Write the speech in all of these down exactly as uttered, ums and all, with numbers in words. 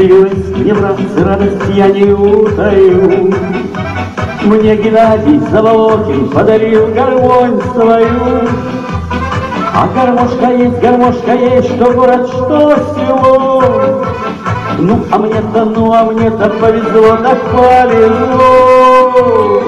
Явилась мне в раз радость, я не утаю. Мне Геннадий Заволокин подарил гармонь свою. А гармошка есть, гармошка есть, что город, что село. Ну, а мне-то, ну, а мне-то повезло, так повезло.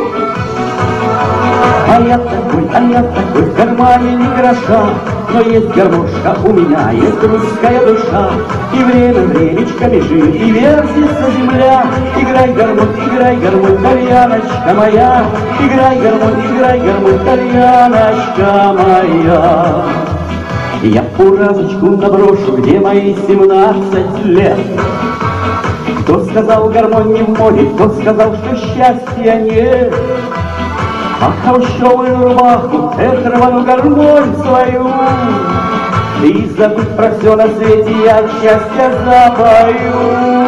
А я такой, а я такой, в кармане ни гроша, но есть гармошка у меня, есть русская душа. И время времечко бежит, и вертится земля. Играй, гармонь, играй, гармонь, кальяночка моя. Играй, гармонь, играй, гармонь, кальяночка моя. Я фуражечку наброшу, где мои семнадцать лет. Кто сказал, гармонь не в моде, кто сказал, что счастья нет. А холщовую рубаху, эх, рвану гармонь свою. И забыть про все на свете я от счастья запою.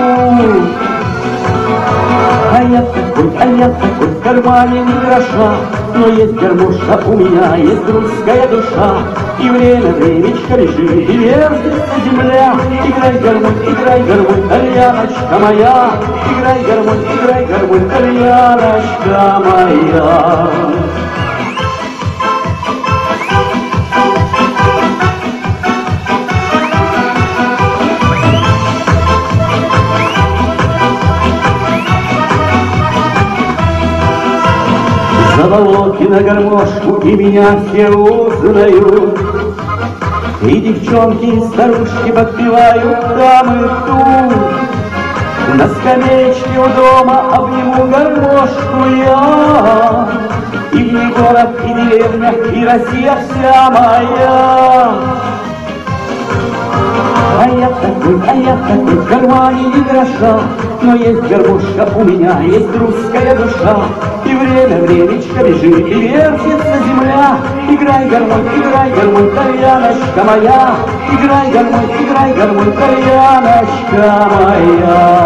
А я такой, а я такой, в кармане ни гроша, но есть гармошка у меня, есть русская душа. И время времечко лежит, и вертится земля. Играй, гармонь, играй, гармонь, кальяночка моя. Играй, гармонь, играй, гармонь, кальяночка моя. Заволокина гармошку, и меня все узнают. И девчонки, и старушки подпевают там и тут. На скамеечке у дома обниму гармошку я. И в ней город, и деревня, и Россия вся моя. А я такой, а я такой, в кармане ни гроша, но есть гармошка у меня, есть русская душа. И время времечко бежит, и вертится земля. Играй, гармонь, играй, гармонь, кальяночка моя. Играй, гармонь, играй, гармонь, кальяночка моя.